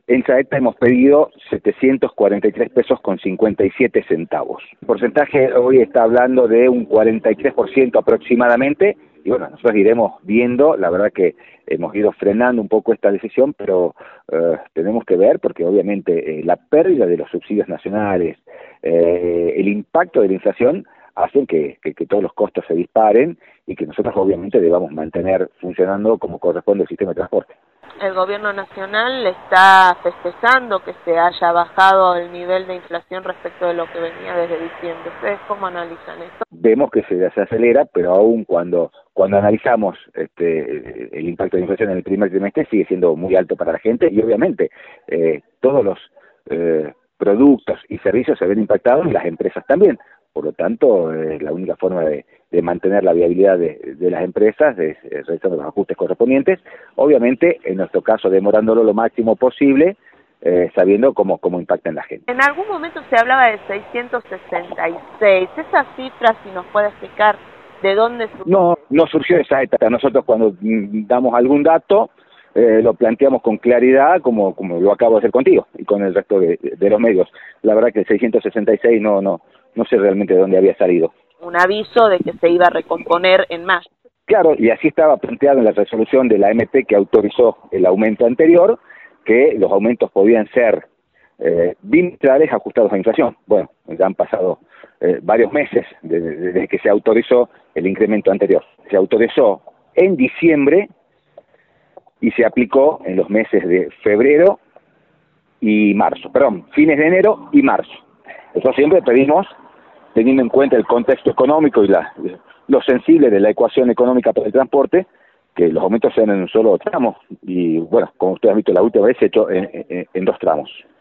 En Saeta hemos pedido 743 pesos con 57 centavos. El porcentaje hoy está hablando de un 43% aproximadamente, y bueno, nosotros iremos viendo. La verdad que hemos ido frenando un poco esta decisión, pero tenemos que ver, porque obviamente la pérdida de los subsidios nacionales, el impacto de la inflación, hacen que todos los costos se disparen y que nosotros obviamente debamos mantener funcionando como corresponde el sistema de transporte. El gobierno nacional está festejando que se haya bajado el nivel de inflación respecto de lo que venía desde diciembre. ¿Ustedes cómo analizan esto? Vemos que se acelera, pero aún cuando analizamos el impacto de inflación en el primer trimestre sigue siendo muy alto para la gente, y obviamente todos los productos y servicios se ven impactados y las empresas también. Por lo tanto, la única forma de mantener la viabilidad de las empresas es realizando los ajustes correspondientes, obviamente en nuestro caso demorándolo lo máximo posible, sabiendo cómo impacta en la gente. En algún momento se hablaba de 666, esa cifra, si nos puede explicar de dónde surgió. No surgió esa etapa. Nosotros cuando damos algún dato, lo planteamos con claridad, como lo acabo de hacer contigo y con el resto de los medios. La verdad que el 666 no sé realmente de dónde había salido. Un aviso de que se iba a recomponer en mayo. Claro, y así estaba planteado en la resolución de la AMP que autorizó el aumento anterior, que los aumentos podían ser bimestrales ajustados a inflación. Bueno, ya han pasado varios meses desde que se autorizó el incremento anterior. Se autorizó en diciembre y se aplicó en los meses de febrero y marzo, fines de enero y marzo. Eso siempre pedimos, teniendo en cuenta el contexto económico y lo sensible de la ecuación económica para el transporte, que los aumentos sean en un solo tramo. Y bueno, como ustedes han visto, la última vez se ha hecho en 2 tramos.